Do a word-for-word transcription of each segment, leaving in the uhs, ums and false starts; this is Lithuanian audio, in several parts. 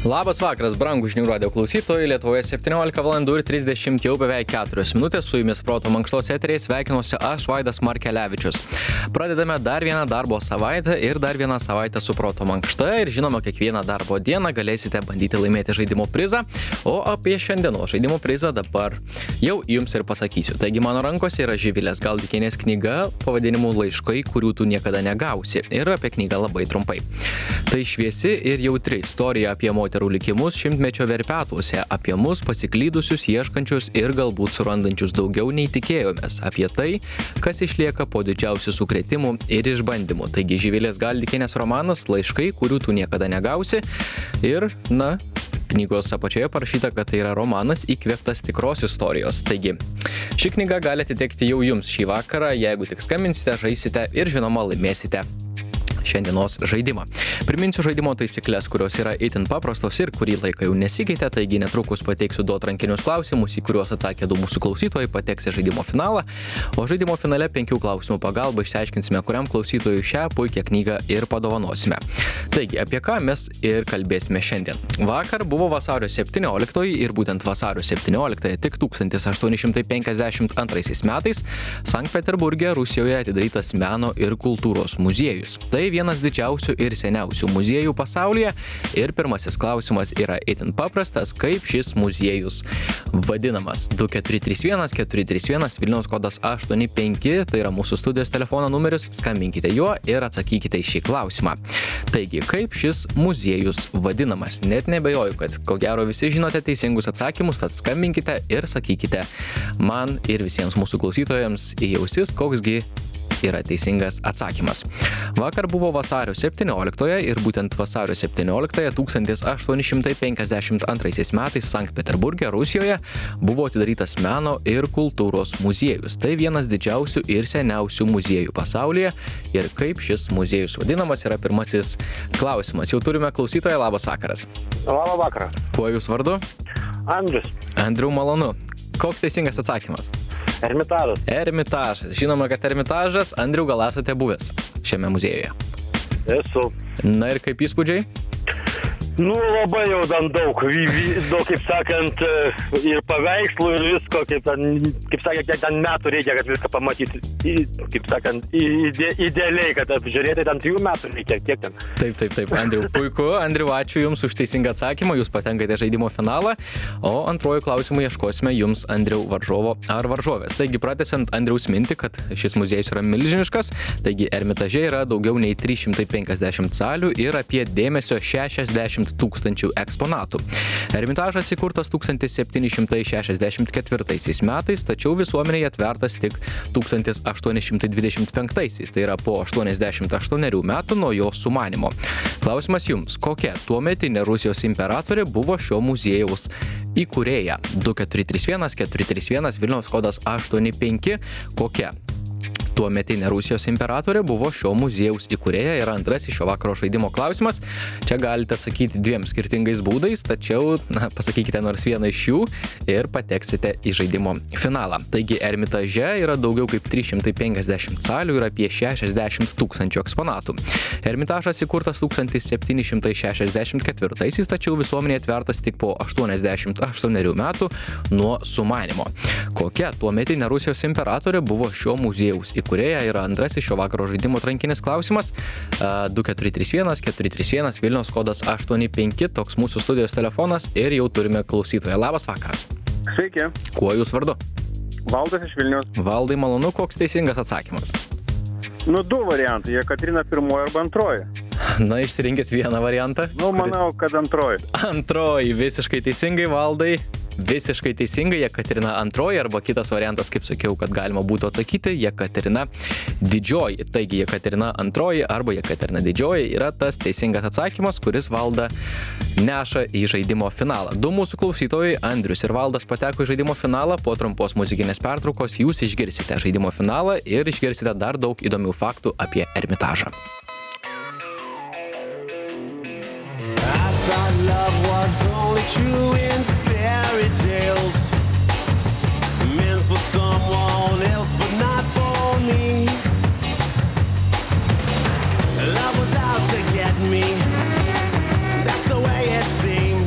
Labas vakaras, brangų žinių radijo klausytojai. Lietuvoje septyniolika valandų ir trisdešimt jau beveik keturios minutės. Su jumis Proto mankštos eteriai sveikinuosi aš, Vaidas Markelevičius. Pradedame dar vieną darbo savaitę ir dar vieną savaitę su Proto mankšta. Ir žinoma, kiekvieną darbo dieną galėsite bandyti laimėti žaidimo prizą. O apie šiandienos žaidimo prizą dabar jau jums ir pasakysiu. Taigi mano rankose yra Živilės Galdikienės knyga pavadinimu Laiškai, kurių tu niekada negausi. Ir apie knygą labai trumpai. Tai šviesi ir jautri istorija apie moterų likimus šimtmečio verpetuose, apie mus pasiklydusius, ieškančius ir galbūt surandančius daugiau nei tikėjomės, apie tai, kas išlieka po didžiausių sukrėtimų ir išbandymų. Taigi Živilės Galdikienės romanas Laiškai, kurių tu niekada negausi. Ir, na, knygos apačioje parašyta, kad tai yra romanas įkvėptas tikros istorijos. Taigi, ši knyga gali atitekti jau jums šį vakarą, jeigu tik skambinsite, žaisite ir žinoma laimėsite šiandienos žaidimą. Priminsiu žaidimo taisyklės, kurios yra itin paprastos ir kurį laiką jau nesikeitė, taigi netrukus pateiksiu du atrankinius klausimus, į kuriuos atsakė du mūsų klausytojai, pateks į žaidimo finalą, o žaidimo finale penkių klausimų pagalba išsiaiškinsime, kuriam klausytojui šią puikią knygą ir padovanosime. Taigi, apie ką mes ir kalbėsime šiandien. Vakar buvo vasario septynioliktoji ir būtent vasario septynioliktąją tik tūkstantis aštuoni šimtai penkiasdešimt antraisiais metais Sankt Peterburge, Rusijoje atidarytas meno ir kultūros muziejus. Tai vienas didžiausių ir seniausių muziejų pasaulyje ir pirmasis klausimas yra itin paprastas, kaip šis muziejus vadinamas. du keturi trys vienas keturi trys vienas Vilniaus kodas aštuoni penki, tai yra mūsų studijos telefono numeris, skambinkite juo ir atsakykite į šį klausimą. Taigi, kaip šis muziejus vadinamas? Net nebejoju, kad ko gero visi žinote teisingus atsakymus, tad skambinkite ir sakykite man ir visiems mūsų klausytojams į ausis, koksgi yra teisingas atsakymas. Vakar buvo vasario septynioliktoji ir būtent vasario septynioliktąją tūkstantis aštuoni šimtai penkiasdešimt antraisiais metais Sankt Peterburge, Rusijoje buvo atidarytas meno ir kultūros muziejus. Tai vienas didžiausių ir seniausių muziejų pasaulyje. Ir kaip šis muziejus vadinamas yra pirmasis klausimas. Jau turime klausytoją, labas vakaras. Labą vakarą. Kuo jūs vardu? Andrius. Andriu, malonu. Koks teisingas atsakymas? Ermitažas. Ermitažas. Žinoma, kad Ermitažas. Andriu, gal esate buvęs šiame muziejuje? Esu. Na ir kaip įspūdžiai? Nu, labai jau ten daug, vy, vy, daug, kaip sakant, ir paveikslų, ir visko, kaip, ten, kaip sakė, kiek ten metų reikia, kad viską pamatyti, į, kaip sakant, ide, idealiai, kad apžiūrėti ten trijų metų reikia, kiek ten. Taip, taip, taip, Andriu, puiku. Andriu, ačiū Jums už teisingą atsakymą, Jūs patenkate žaidimo finalą, o antruoju klausimu ieškosime Jums, Andriu, varžovo ar varžovės. Taigi, pratęsiant Andriaus mintį, kad šis muziejus yra milžiniškas, taigi Ermitaže yra daugiau nei trys šimtai penkiasdešimt salių ir apie dėmesio šešiasdešimt tūkstančių eksponatų. Ermitažas įkurtas tūkstantis septyni šimtai šešiasdešimt ketvirtaisiais metais, tačiau visuomeniai atvertas tik tūkstantis aštuoni šimtai dvidešimt penktaisiais, tai yra po aštuoniasdešimt aštuonerių metų nuo jo sumanymo. Klausimas jums, kokia tuometinė Rusijos imperatorė buvo šio muziejaus įkūrėja? du keturi trys vienas keturi trys vienas Vilniaus kodas aštuoni penki, kokia tuometinė Rusijos imperatorė buvo šio muziejaus įkūrėja ir antrasis šio vakaro žaidimo klausimas. Čia galite atsakyti dviem skirtingais būdais, tačiau na, pasakykite nors vieną iš jų ir pateksite į žaidimo finalą. Taigi Ermitaže yra daugiau kaip trys šimtai penkiasdešimt salių ir apie šešiasdešimt tūkstančių eksponatų. Ermitažas įkurtas tūkstantis septyni šimtai šešiasdešimt ketvirtaisiais, tačiau visuomenė atvertas tik po aštuoniasdešimt aštuonerių metų nuo sumanymo. Kokia tuometinė Rusijos imperatorė buvo šio muziejaus įkūrėja yra antrasis šio vakaro žaidimo atrankinis klausimas. du keturi trys vienas keturi trys vienas Vilniaus kodas aštuoni penki, toks mūsų studijos telefonas ir jau turime klausytoją. Labas vakaras. Sveiki. Kuo jūs vardu? Valdas iš Vilniaus. Valdai, malonu, koks teisingas atsakymas? Nu, du variantai, Jekaterina pirmoji arba antroji. Na, išsirinkit vieną variantą. Nu, manau, kad antroji. Antroji, visiškai teisingai, Valdai. Visiškai teisingai, Jekaterina antroji arba kitas variantas, kaip sakiau, kad galima būtų atsakyti, Jekaterina didžioji. Taigi, Jekaterina antroji arba Jekaterina didžioji yra tas teisingas atsakymas, kuris Valdą neša į žaidimo finalą. Du mūsų klausytojai, Andrius ir Valdas, pateko į žaidimo finalą. Po trumpos muzikinės pertraukos jūs išgirsite žaidimo finalą ir išgirsite dar daug įdomių faktų apie Ermitažą. Love was only true in fairy tales, meant for someone else but not for me. Love was out to get me, that's the way it seemed.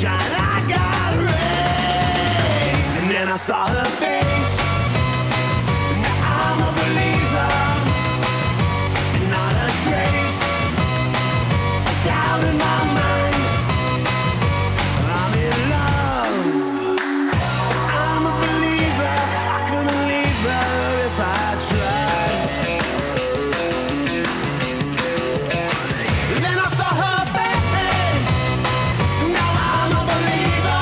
shine like a rain. And then I saw her face. Now I'm a believer, and not a trace of doubt in my mind. I'm in love. I'm a believer. I couldn't leave her if I tried. Then I saw her face. Now I'm a believer.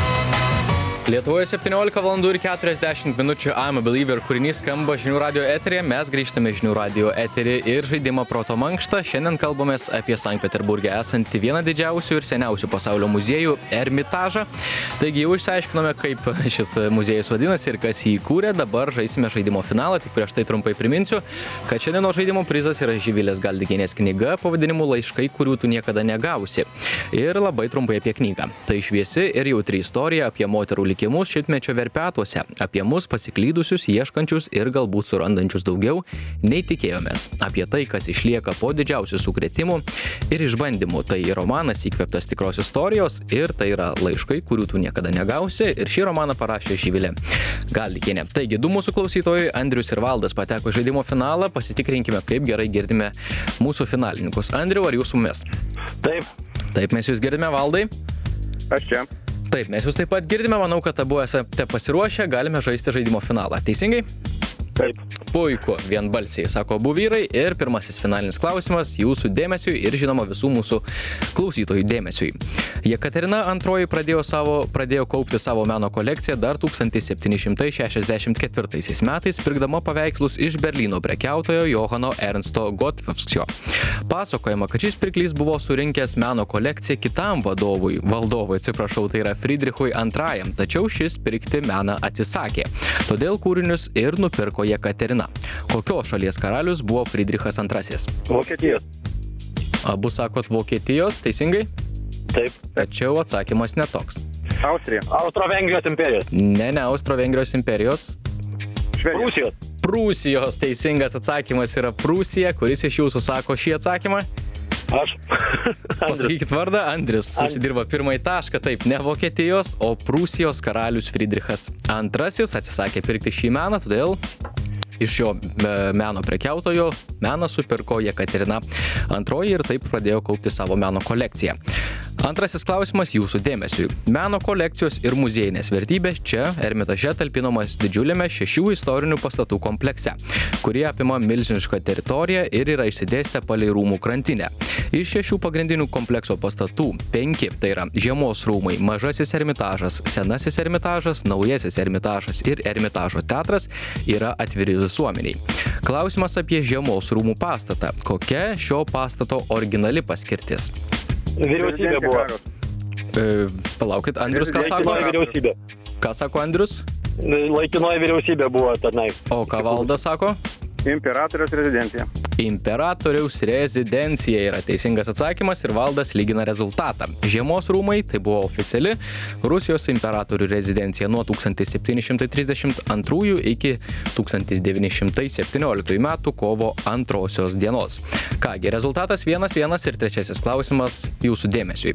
Lietuvoje septyniolika valandų ir keturiasdešimt minučių I'm a Believer kūrinys skamba žinių radio eteryje. Mes grįžtame žinių radio eterį ir žaidimą Proto mankštą. Šiandien kalbamės apie Sankt Peterburge esantį vieną didžiausių ir seniausių pasaulio muziejų Ermitažą. Taigi jau išsiaiškinome, kaip šis muziejus vadinasi ir kas jį įkūrė. Dabar žaisime žaidimo finalą, tik prieš tai trumpai priminsiu, kad šiandieno žaidimo prizas yra Živilės Galdikienės knyga pavadinimu Laiškai, kurių tu niekada negausi. Ir labai trumpai apie knygą. Tai šviesi ir jautri istorija apie moterų likimus šimtmečio verpetuose, apie mus pasiklydusius, ieškančius ir galbūt surandančius daugiau nei tikėjomės. Apie tai, kas išlieka po didžiausių sukrėtimų ir išbandymų. Tai romanas įkvėptas tikros istorijos ir tai yra laiškai, kurių tu niekada negausi. Ir šį romaną parašė Živilė Galdikienė. Taigi, du mūsų klausytojai, Andrius ir Valdas, pateko į žaidimo finalą. Pasitikrinkime, kaip gerai girdime mūsų finalininkus. Andriu, ar jūs su mumis? Taip. Taip, mes jūs girdime, Valdai? Aš čia. Taip, mes jūs taip pat girdime, manau, kad abu esate pasiruošę, galime žaisti žaidimo finalą. Teisingai? Taip. Puiku, vienbalsiai, sako abu vyrai. Ir pirmasis finalinis klausimas jūsų dėmesiui ir žinoma visų mūsų klausytojų dėmesiui. Jekaterina antroji pradėjo, savo, pradėjo kaupti savo meno kolekciją dar tūkstantis septyni šimtai šešiasdešimt ketvirtaisiais metais, pirkdama paveikslus iš Berlyno prekiautojo Johano Ernsto Gottfriedskio. Pasakojama, kad šis pirklys buvo surinkęs meno kolekciją kitam vadovui, valdovui, atsiprašau, tai yra Friedrichui antrajam, tačiau šis pirkti meną atsisakė. Todėl kūrinius ir nupirko Jekaterina. Kokios šalies karalius buvo Friedrichas antrasis? Vokietijos. Abu sakot Vokietijos, teisingai? Taip. Tačiau atsakymas netoks. Austrija. Austro-Vengrijos imperijos. Ne, ne Austro-Vengrijos imperijos. Švedija. Prūsijos. Prūsijos teisingas atsakymas yra Prūsija. Kuris iš jūsų sako šį atsakymą? Aš. Pasakykit vardą, Andrius užsidirba pirmąjį tašką, taip, ne Vokietijos, o Prūsijos karalius Friedrichas antrasis atsisakė pirkti šį meną, todėl iš jo meno prekiautojo meną supirko Jekaterina antroji ir taip pradėjo kaupti savo meno kolekciją. Antrasis klausimas jūsų dėmesiui. Meno kolekcijos ir muziejinės vertybės čia Ermitaže talpinamas didžiuliame šešių istorinių pastatų komplekse, kurie apima milžinišką teritoriją ir yra išsidėstę palei rūmų krantinę. Iš šešių pagrindinių komplekso pastatų penki, tai yra Žiemos rūmai, Mažasis Ermitažas, Senasis Ermitažas, Naujasis Ermitažas ir Ermitažo teatras, yra atviri visuomeniai. Klausimas apie Žiemos rūmų pastatą. Kokia šio pastato originali paskirtis? Vyriausybė buvo. E, palaukit, Andrius, ką sako? Laikinoji vyriausybė. Ką sako Andrius? Laikinoji vyriausybė buvo tenai. O ką Valdas sako? Imperatoriaus rezidencija. Imperatoriaus rezidencija yra teisingas atsakymas ir Valdas lygina rezultatą. Žiemos rūmai tai buvo oficiali Rusijos imperatorių rezidencija nuo tūkstantis septyni šimtai trisdešimt antrųjų iki tūkstantis devyni šimtai septynioliktųjų metų kovo antrosios dienos. Kągi, rezultatas vienas vienas ir trečiasis klausimas jūsų dėmesiui.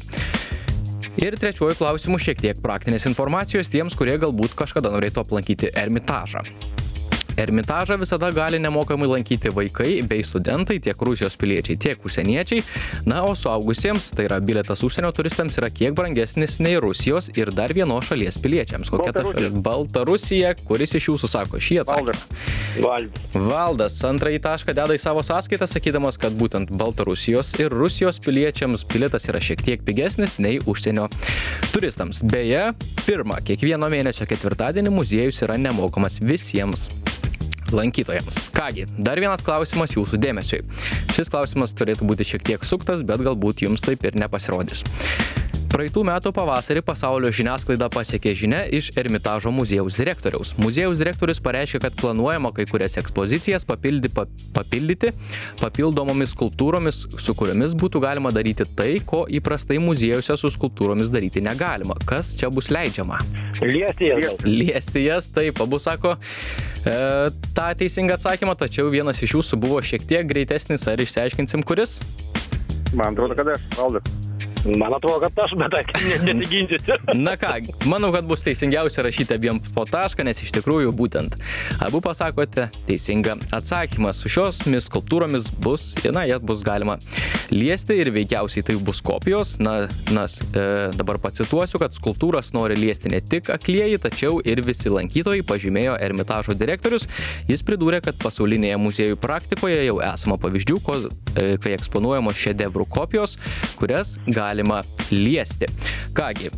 Ir trečiuoju klausimu šiek tiek praktinės informacijos tiems, kurie galbūt kažkada norėtų aplankyti Ermitažą. Ermitažą visada gali nemokamai lankyti vaikai bei studentai, tiek Rusijos piliečiai, tiek užsieniečiai. Na, o suaugusiems, tai yra bilietas užsienio turistams, yra kiek brangesnis nei Rusijos ir dar vienos šalies piliečiams. Kokia ta šalis? Baltarusija, kuris iš jūsų sako šį atsakymą? Valdas. Valdas antrąjį tašką deda į savo sąskaitą, sakydamas, kad būtent Baltarusijos ir Rusijos piliečiams bilietas yra šiek tiek pigesnis nei užsienio turistams. Beje, pirmą kiekvieno mėnesio ketvirtadienį muziejus yra nemokamas visiems lankytojams. Kągi, dar vienas klausimas jūsų dėmesiui. Šis klausimas turėtų būti šiek tiek suktas, bet galbūt jums taip ir nepasirodys. Praeitų metų pavasarį pasaulio žiniasklaida pasiekė žinia iš Ermitažo muziejaus direktoriaus. Muziejaus direktorius pareiškė, kad planuojama kai kurias ekspozicijas papildi, papildyti papildomomis skulptūromis, su kuriomis būtų galima daryti tai, ko įprastai muziejuose su skulptūromis daryti negalima. Kas čia bus leidžiama? Liesti jas. Liesti jas, taip, abu sako e, tą teisingą atsakymą, tačiau vienas iš jūsų buvo šiek tiek greitesnis, ar išsiaiškinsim, kuris? Man atrodo, kad aš, Valdas. Man atrodo, kad aš, bet aš nesiginčysiu. Na ką, manau, kad bus teisingiausia rašyti abiem po tašką, nes iš tikrųjų būtent abu pasakote teisingą atsakymą. Su šiomis skulptūromis bus, na, jas bus galima liesti ir veikiausiai tai bus kopijos. Na, nas, e, dabar pacituosiu, kad skulptūras nori liesti ne tik aklieji, tačiau ir visi lankytojai, pažymėjo Ermitažo direktorius. Jis pridūrė, kad pasaulinėje muziejų praktikoje jau esama pavyzdžių, ko, e, kai eksponuojamos šedevrų kopijos, kurias galima liesti. Kągi,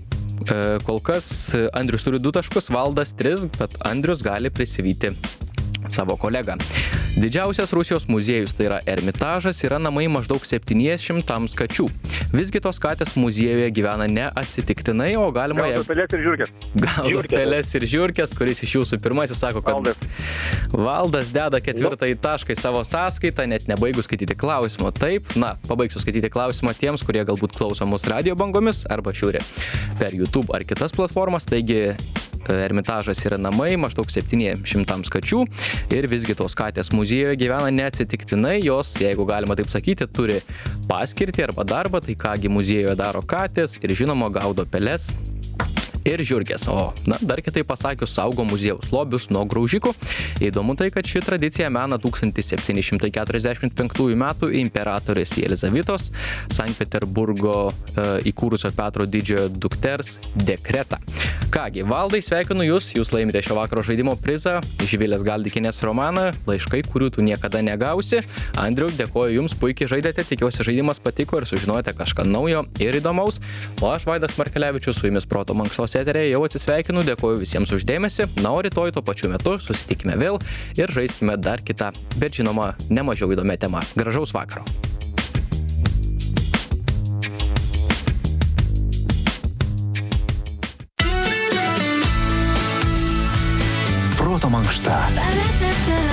kol kas Andrius turi du taškus, Valdas tris, bet Andrius gali prisivyti savo kolegą. Didžiausias Rusijos muziejus, tai yra Ermitažas, yra namai maždaug septyniems šimtams kačių. Visgi tos katės muziejuje gyvena neatsitiktinai, o galima... Gaudo pelės ir žiurkės. Gaudo pelės ir žiurkės, kuris iš jūsų pirmasis sako, kad... Valdas. Valdas deda ketvirtąjį tašką į savo sąskaitą, net nebaigus skaityti klausimo. Taip, na, pabaigsiu skaityti klausimą tiems, kurie galbūt klauso mus radio bangomis arba žiūri per YouTube ar kitas platformas. Taigi, Ermitažas yra namai maždaug septyniems šimtams kačių ir visgi tos katės muziejuje gyvena neatsitiktinai, jos, jeigu galima taip sakyti, turi paskirtį arba darbą, tai kągi muziejuje daro katės ir žinoma gaudo peles ir žiurkės. O, na, dar kitai pasakius, saugo muziejaus lobius nuo graužikų. Įdomu tai, kad ši tradicija mena tūkstantis septyni šimtai keturiasdešimt penktųjų metų imperatorės Jelizavetos Sankt Peterburgo e, įkūrusio Petro didžiojo dukters dekretą. Kągi, Valdai, sveikinu Jūs, Jūs laimite šio vakaro žaidimo prizą, Živilės Galdikinės romaną, laiškai, kurių tu niekada negausi. Andriau, dėkoju Jums, puikiai žaidėte, tikiuosi žaidimas patiko ir sužinojote kažką naujo ir įdomaus. O aš, Vaidas Markelevičius, su Jumis Proto Mankštos eteryje jau atsisveikinu, dėkoju visiems už dėmesį. Na, o rytoj tuo pačiu metu susitikime vėl ir žaiskime dar kitą, bet žinoma, nemažiau įdomią temą. Gražaus vakaro. Proto mankšta.